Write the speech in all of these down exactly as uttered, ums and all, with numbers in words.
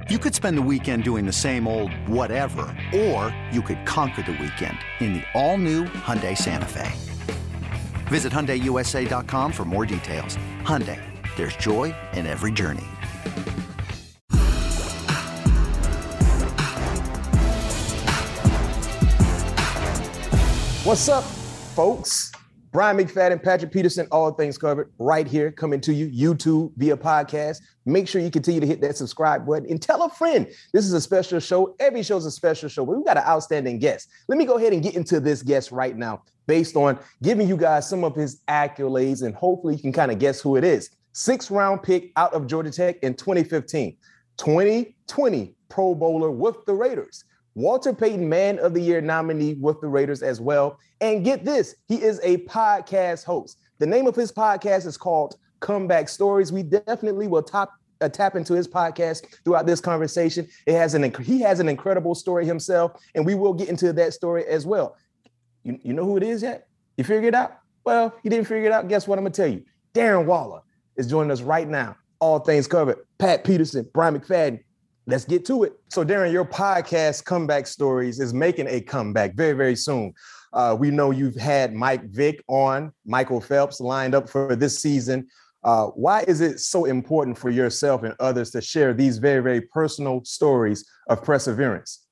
You could spend the weekend doing the same old whatever, or you could conquer the weekend in the all-new Hyundai Santa Fe. Visit Hyundai U S A dot com for more details. Hyundai, there's joy in every journey. What's up, folks? Brian McFadden, Patrick Peterson, all things covered right here, coming to you, YouTube via podcast. Make sure you continue to hit that subscribe button and tell a friend. This is a special show. Every show is a special show, but we've got an outstanding guest. Let me go ahead and get into this guest right now, based on giving you guys some of his accolades, and hopefully you can kind of guess who it is. Sixth round pick out of Georgia Tech in twenty fifteen, twenty twenty Pro Bowler with the Raiders, Walter Payton Man of the Year nominee with the Raiders as well. And get this, he is a podcast host. The name of his podcast is called Comeback Stories. We definitely will top, uh, tap into his podcast throughout this conversation. It has an He has an incredible story himself, and we will get into that story as well. You, you know who it is yet? You figured it out? Well, you didn't figure it out. Guess what I'm going to tell you? Darren Waller is joining us right now. All things covered. Pat Peterson, Brian McFadden. Let's get to it. So, Darren, your podcast, Comeback Stories, is making a comeback very, very soon. Uh, we know you've had Mike Vick on, Michael Phelps lined up for this season. Uh, why is it so important for yourself and others to share these very, very personal stories of perseverance?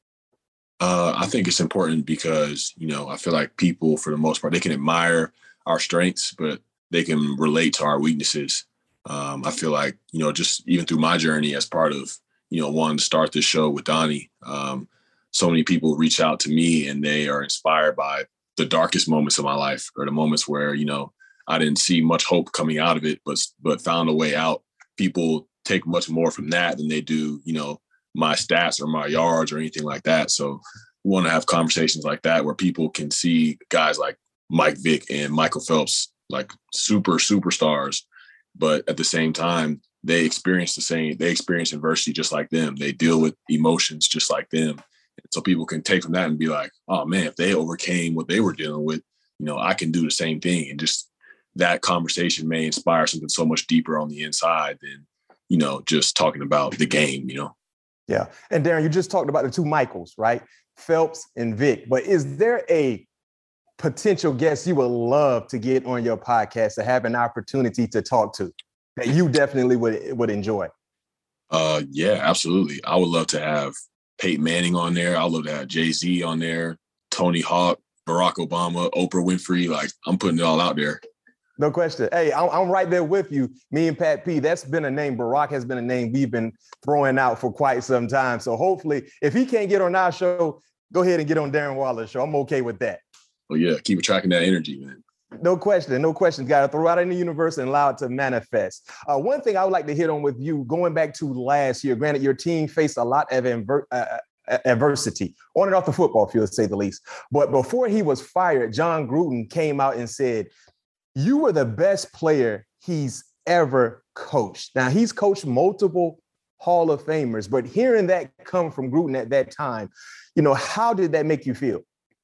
Uh, I think it's important because, you know, I feel like people, for the most part, they can admire our strengths, but they can relate to our weaknesses. Um, I feel like, you know, just even through my journey as part of, you know, wanting to start this show with Donnie, um, so many people reach out to me and they are inspired by the darkest moments of my life, or the moments where, you know, I didn't see much hope coming out of it, but but found a way out. People take much more from that than they do, you know, my stats or my yards or anything like that. So we want to have conversations like that where people can see guys like Mike Vick and Michael Phelps, like super superstars, but at the same time, they experience the same, they experience adversity just like them. They deal with emotions just like them. So people can take from that and be like, oh man, if they overcame what they were dealing with, you know, I can do the same thing. And just that conversation may inspire something so much deeper on the inside than, you know, just talking about the game, you know? Yeah. And Darren, you just talked about the two Michaels, right? Phelps and Vick. But is there a potential guest you would love to get on your podcast to have an opportunity to talk to that you definitely would, would enjoy? Uh, yeah, absolutely. I would love to have Peyton Manning on there. I would love to have Jay-Z on there, Tony Hawk, Barack Obama, Oprah Winfrey. Like, I'm putting it all out there. No question. Hey, I'm, I'm right there with you. Me and Pat P, that's been a name. Barack has been a name we've been throwing out for quite some time. So hopefully, if he can't get on our show, go ahead and get on Darren Waller's show. I'm okay with that. Well, yeah, keep tracking that energy, man. No question. No question. Got to throw it out in the universe and allow it to manifest. Uh, one thing I would like to hit on with you, going back to last year, granted, your team faced a lot of inver- uh, adversity on and off the football field, to say the least. But before he was fired, John Gruden came out and said, you were the best player he's ever coached. Now, he's coached multiple Hall of Famers, but hearing that come from Gruden at that time, you know, how did that make you feel?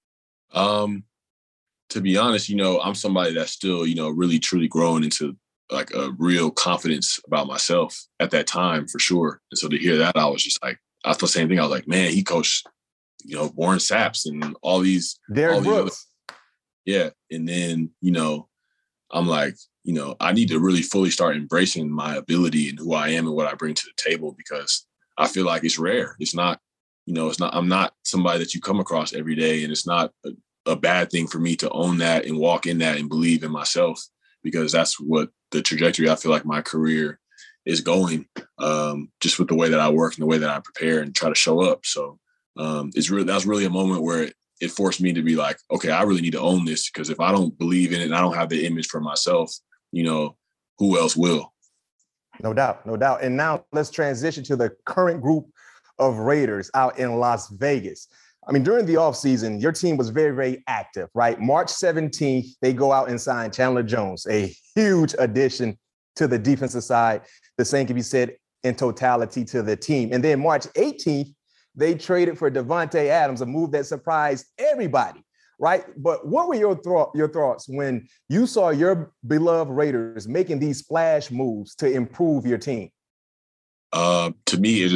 Um. To be honest, you know, I'm somebody that's still, you know, really truly growing into like a real confidence about myself at that time, for sure. And so to hear that, I was just like, I thought the same thing. I was like, man, he coached, you know, Warren Saps and all these. Derek all these Brooks. Other, yeah. And then, you know, I'm like, you know, I need to really fully start embracing my ability and who I am and what I bring to the table, because I feel like it's rare. It's not, you know, it's not, I'm not somebody that you come across every day, and it's not a, a bad thing for me to own that and walk in that and believe in myself, because that's what the trajectory I feel like my career is going, um, just with the way that I work and the way that I prepare and try to show up. So um, it's really, that's really a moment where it, it forced me to be like, okay, I really need to own this, because if I don't believe in it and I don't have the image for myself, you know, who else will? No doubt, no doubt. And now let's transition to the current group of Raiders out in Las Vegas. I mean, during the offseason, your team was very, very active, right? March seventeenth, they go out and sign Chandler Jones, a huge addition to the defensive side. The same can be said in totality to the team. And then March eighteenth, they traded for Davante Adams, a move that surprised everybody, right? But what were your, thro- your thoughts when you saw your beloved Raiders making these splash moves to improve your team? Uh, to me, it just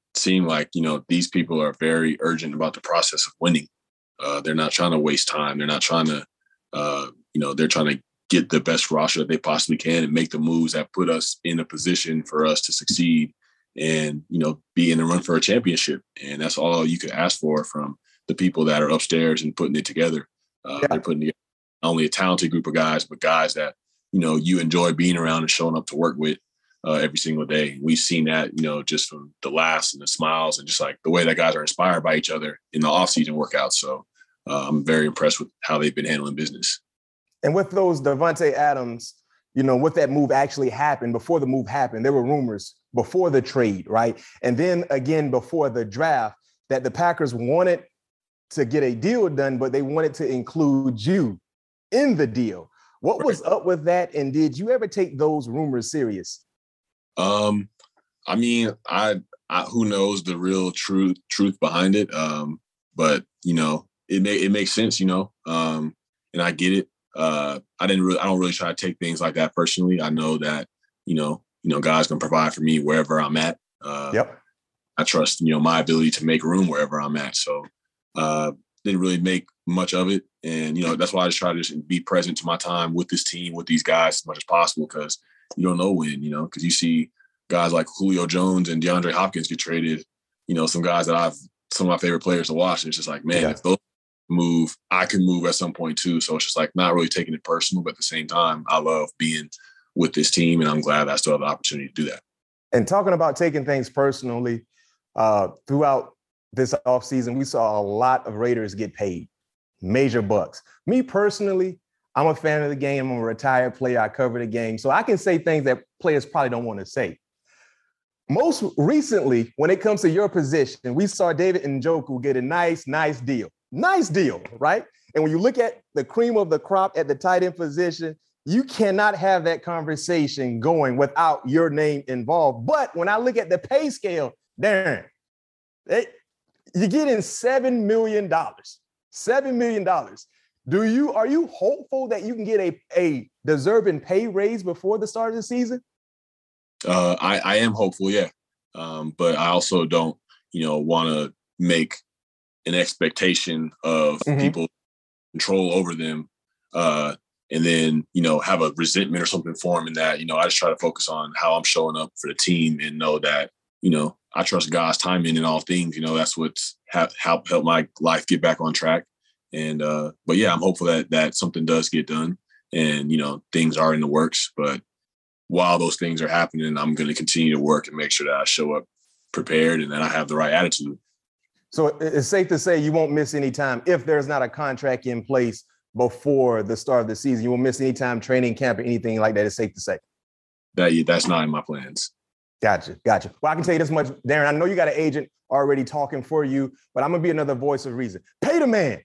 seem like, you know, these people are very urgent about the process of winning. Uh, they're not trying to waste time. They're not trying to, uh, you know, they're trying to get the best roster that they possibly can and make the moves that put us in a position for us to succeed and, you know, be in the run for a championship. And that's all you could ask for from the people that are upstairs and putting it together. Uh, yeah. They're putting together not only a talented group of guys, but guys that, you know, you enjoy being around and showing up to work with uh, every single day. We've seen that, you know, just from the laughs and the smiles and just like the way that guys are inspired by each other in the off-season workouts. So uh, I'm very impressed with how they've been handling business. And with those Davante Adams, you know, with that move actually happened, before the move happened, there were rumors before the trade, right? And then again, before the draft, that the Packers wanted to get a deal done, but they wanted to include you in the deal. What was up with that? And did you ever take those rumors serious? Um, I mean, I, I who knows the real truth truth behind it. Um, but you know, it may, it makes sense, you know, um, and I get it. Uh, I didn't really, I don't really try to take things like that personally. I know that, you know, you know, God's gonna provide for me wherever I'm at. Uh, yep. I trust, you know, my ability to make room wherever I'm at. So, uh, didn't really make much of it. And, you know, that's why I just try to just be present to my time with this team, with these guys as much as possible, because you don't know when, you know, because you see guys like Julio Jones and DeAndre Hopkins get traded, you know, some guys that I've, some of my favorite players to watch. And it's just like, man, yeah. if those move, I can move at some point too. So it's just like not really taking it personal, but at the same time, I love being with this team and I'm glad I still have the opportunity to do that. And talking about taking things personally, uh, throughout this offseason, we saw a lot of Raiders get paid major bucks. Me personally, I'm a fan of the game. I'm a retired player. I cover the game. So I can say things that players probably don't want to say. Most recently, when it comes to your position, we saw David Njoku get a nice, nice deal. Nice deal, right? And when you look at the cream of the crop at the tight end position, you cannot have that conversation going without your name involved. But when I look at the pay scale, Darren, it, you're getting seven million dollars. seven million dollars. Do you, are you hopeful that you can get a, a deserving pay raise before the start of the season? Uh, I, I am hopeful, yeah. Um, but I also don't, you know, want to make an expectation of mm-hmm. people control over them uh, and then, you know, have a resentment or something for them in that, you know, I just try to focus on how I'm showing up for the team and know that, you know, I trust God's timing in all things. You know, that's what's ha- helped help my life get back on track. And, uh, but yeah, I'm hopeful that, that something does get done and, you know, things are in the works, but while those things are happening, I'm going to continue to work and make sure that I show up prepared and that I have the right attitude. So it's safe to say you won't miss any time if there's not a contract in place before the start of the season. You won't miss any time training camp or anything like that. It's safe to say. That, that's not in my plans. Gotcha. Gotcha. Well, I can tell you this much, Darren. I know you got an agent already talking for you, but I'm going to be another voice of reason. Pay the man.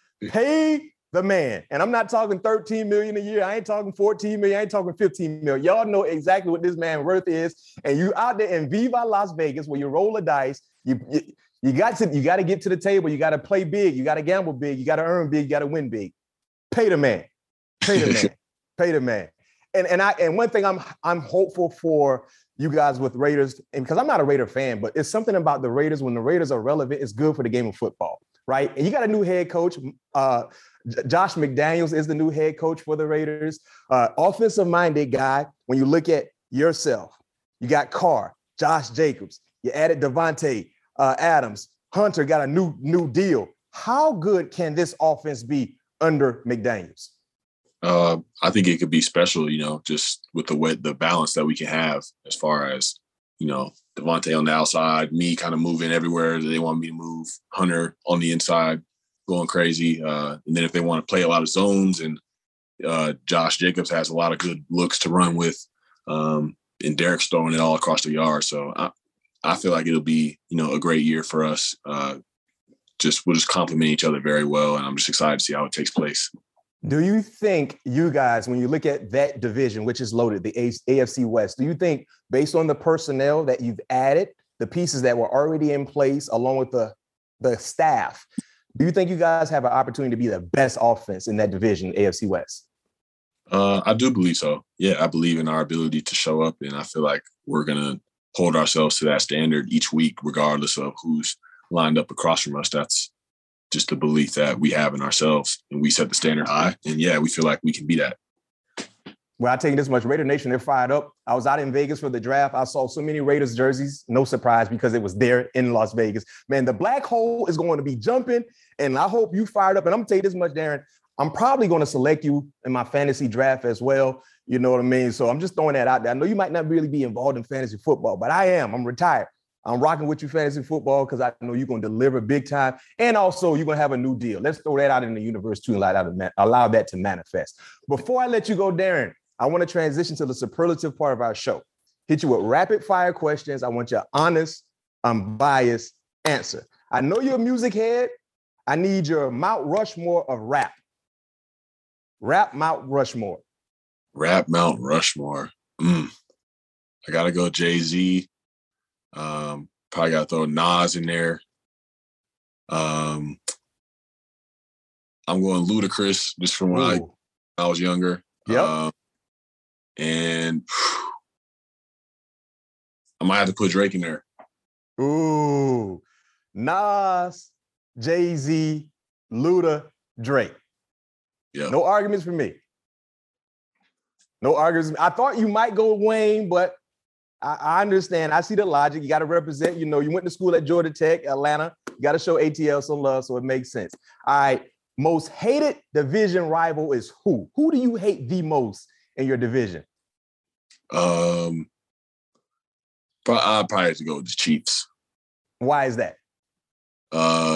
Pay the man. And I'm not talking thirteen million dollars a year. I ain't talking fourteen million dollars. I ain't talking fifteen million dollars. Y'all know exactly what this man's worth is. And you out there in Viva Las Vegas where you roll the dice. You, you, you got to you got to get to the table. You got to play big. You got to gamble big. You got to earn big. You got to win big. Pay the man. Pay the man. Pay the man. And and I and one thing I'm I'm hopeful for you guys with Raiders, and because I'm not a Raider fan, but it's something about the Raiders. When the Raiders are relevant, it's good for the game of football, right? And you got a new head coach. Uh, Josh McDaniels is the new head coach for the Raiders. Uh, offensive-minded guy. When you look at yourself, you got Carr, Josh Jacobs. You added Davante uh, Adams. Hunter got a new new deal. How good can this offense be under McDaniels? Uh, I think it could be special, you know, just with the way the balance that we can have as far as, you know, Davante on the outside, me kind of moving everywhere that they want me to move, Hunter on the inside going crazy. Uh, and then if they want to play a lot of zones and uh, Josh Jacobs has a lot of good looks to run with um, and Derek's throwing it all across the yard. So I, I feel like it'll be, you know, a great year for us. Uh, just we'll just complement each other very well. And I'm just excited to see how it takes place. Do you think you guys, when you look at that division, which is loaded, the A F C West, do you think based on the personnel that you've added, the pieces that were already in place, along with the, the staff, do you think you guys have an opportunity to be the best offense in that division, A F C West? Uh, I do believe so. Yeah, I believe in our ability to show up, and I feel like we're going to hold ourselves to that standard each week, regardless of who's lined up across from us. That's just the belief that we have in ourselves, and we set the standard high. And yeah, we feel like we can be that. Well, I tell you this much, Raider Nation, they're fired up. I was out in Vegas for the draft. I saw so many Raiders jerseys. No surprise, because it was there in Las Vegas. Man, the black hole is going to be jumping, and I hope you fired up. And I'm going to tell you this much, Darren, I'm probably going to select you in my fantasy draft as well. You know what I mean? So I'm just throwing that out there. I know you might not really be involved in fantasy football, but I am. I'm retired. I'm rocking with you fantasy football because I know you're going to deliver big time. And also, you're going to have a new deal. Let's throw that out in the universe too and allow that to, allow that to manifest. Before I let you go, Darren, I want to transition to the superlative part of our show. Hit you with rapid fire questions. I want your honest, unbiased answer. I know you're a music head. I need your Mount Rushmore of rap. Rap Mount Rushmore. Rap Mount Rushmore. Mm. I got to go Jay-Z. Um, probably got to throw Nas in there. Um, I'm going Ludacris just from when I, I was younger. Yep. Um, and whew, I might have to put Drake in there. Ooh, Nas, Jay-Z, Luda, Drake. Yeah. No arguments for me. No arguments. I thought you might go Wayne, but I, I understand. I see the logic. You got to represent. You know, you went to school at Georgia Tech, Atlanta. You got to show A T L some love, so it makes sense. All right. Most hated division rival is who? Who do you hate the most in your division? Um, I'd probably have to go with the Chiefs. Why is that? Uh,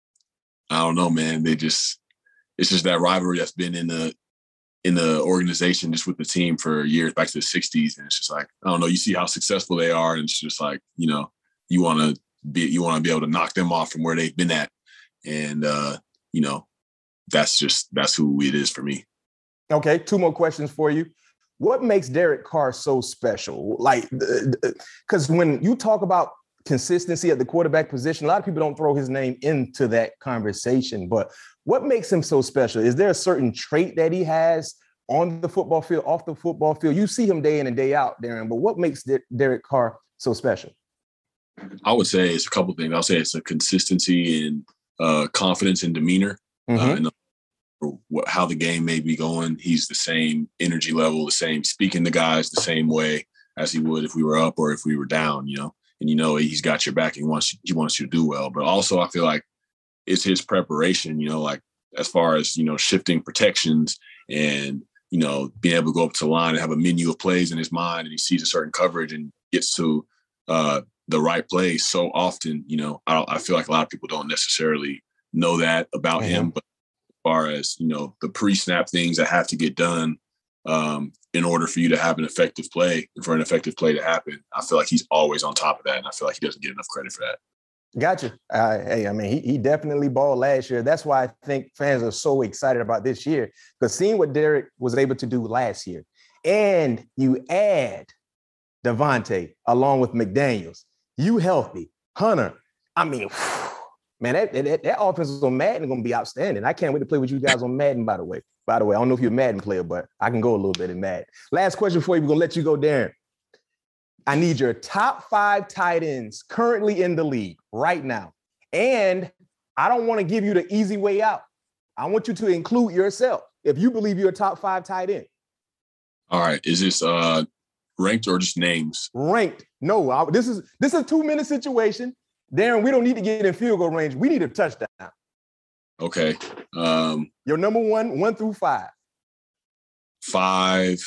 I don't know, man. They just, it's just that rivalry that's been in the in the organization, just with the team for years, back to the sixties. And it's just like, I don't know, you see how successful they are. And it's just like, you know, you want to be, you want to be able to knock them off from where they've been at. And, uh, you know, that's just, that's who it is for me. Okay. Two more questions for you. What makes Derek Carr so special? Like, because when you talk about consistency at the quarterback position, a lot of people don't throw his name into that conversation, but what makes him so special? Is there a certain trait that he has on the football field, off the football field? You see him day in and day out, Darren, but what makes De- Derek Carr so special? I would say it's a couple of things. I'll say it's a consistency and uh, confidence and demeanor. Mm-hmm. uh, and the, what, how the game may be going. He's the same energy level, the same speaking to guys the same way as he would if we were up or if we were down, you know. And you know he's got your back and he wants, he wants you to do well. But also I feel like it's his preparation, you know, like as far as, you know, shifting protections and, you know, being able to go up to the line and have a menu of plays in his mind, and he sees a certain coverage and gets to uh, the right play so often. You know, I, I feel like a lot of people don't necessarily know that about mm-hmm. him. But as far as, you know, the pre-snap things that have to get done um, in order for you to have an effective play, for an effective play to happen, I feel like he's always on top of that. And I feel like he doesn't get enough credit for that. Gotcha. Uh, hey, I mean, he, he definitely balled last year. That's why I think fans are so excited about this year, because seeing what Derek was able to do last year, and you add Devontae along with McDaniels, you healthy, Hunter. I mean, whew, man, that, that, that offense on Madden is going to be outstanding. I can't wait to play with you guys on Madden, by the way. By the way, I don't know if you're a Madden player, but I can go a little bit in Madden. Last question for you. We're going to let you go, Darren. I need your top five tight ends currently in the league right now. And I don't want to give you the easy way out. I want you to include yourself if you believe you're a top five tight end. All right. Is this uh, ranked or just names? Ranked. No, I, this is this is a two-minute situation. Darren, we don't need to get in field goal range. We need a touchdown. Okay. Um, your number one, one through five. Five.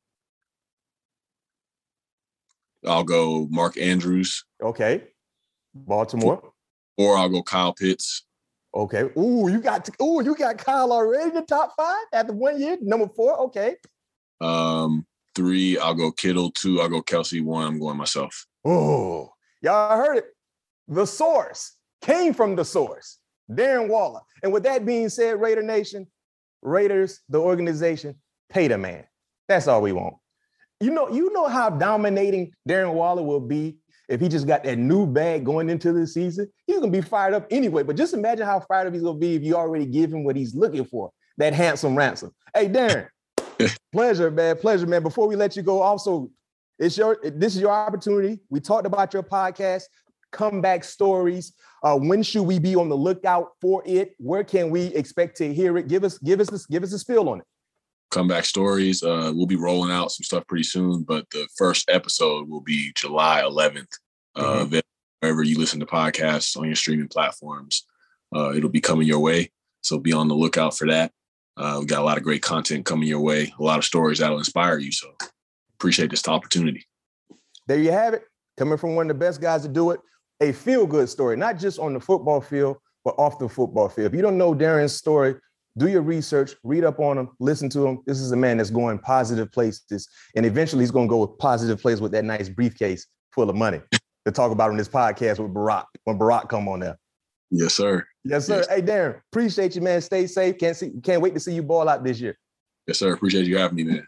I'll go Mark Andrews. Okay. Baltimore. Or I'll go Kyle Pitts. Okay. Ooh, you got ooh, you got Kyle already in the top five after one year. Number four. Okay. Um, three, I'll go Kittle. Two, I'll go Kelsey. One, I'm going myself. Oh, y'all heard it. The source came from the source, Darren Waller. And with that being said, Raider Nation, Raiders, the organization, pay the man. That's all we want. You know, you know how dominating Darren Waller will be if he just got that new bag going into the season. He's going to be fired up anyway. But just imagine how fired up he's going to be if you already give him what he's looking for, that handsome ransom. Hey, Darren, pleasure, man. Pleasure, man. Before we let you go, also, It's your, this is your opportunity. We talked about your podcast, Comeback Stories. Uh, when should we be on the lookout for it? Where can we expect to hear it? Give us, give us, this, give us a spiel on it. Comeback Stories. Uh, we'll be rolling out some stuff pretty soon, but the first episode will be July eleventh. Uh, mm-hmm. Wherever you listen to podcasts on your streaming platforms, uh, it'll be coming your way. So be on the lookout for that. Uh, we got a lot of great content coming your way, a lot of stories that'll inspire you. So appreciate this opportunity. There you have it. Coming from one of the best guys to do it. A feel-good story, not just on the football field, but off the football field. If you don't know Darren's story, do your research, read up on him, listen to him. This is a man that's going positive places. And eventually he's going to go with positive places with that nice briefcase full of money to talk about on this podcast with Barack, when Barack come on there. Yes, sir. Yes, sir. Yes. Hey, Darren, appreciate you, man. Stay safe. Can't see, can't wait to see you ball out this year. Yes, sir. Appreciate you having me, man.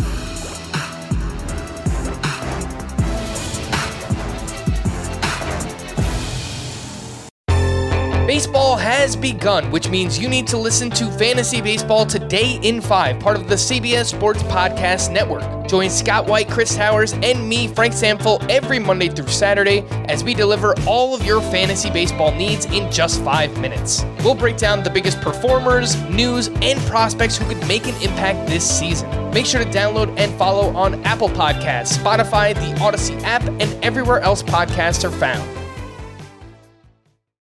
Baseball has begun, which means you need to listen to Fantasy Baseball Today in five, part of the C B S Sports Podcast Network. Join Scott White, Chris Towers, and me, Frank Samfel, every Monday through Saturday as we deliver all of your fantasy baseball needs in just five minutes. We'll break down the biggest performers, news, and prospects who could make an impact this season. Make sure to download and follow on Apple Podcasts, Spotify, the Odyssey app, and everywhere else podcasts are found.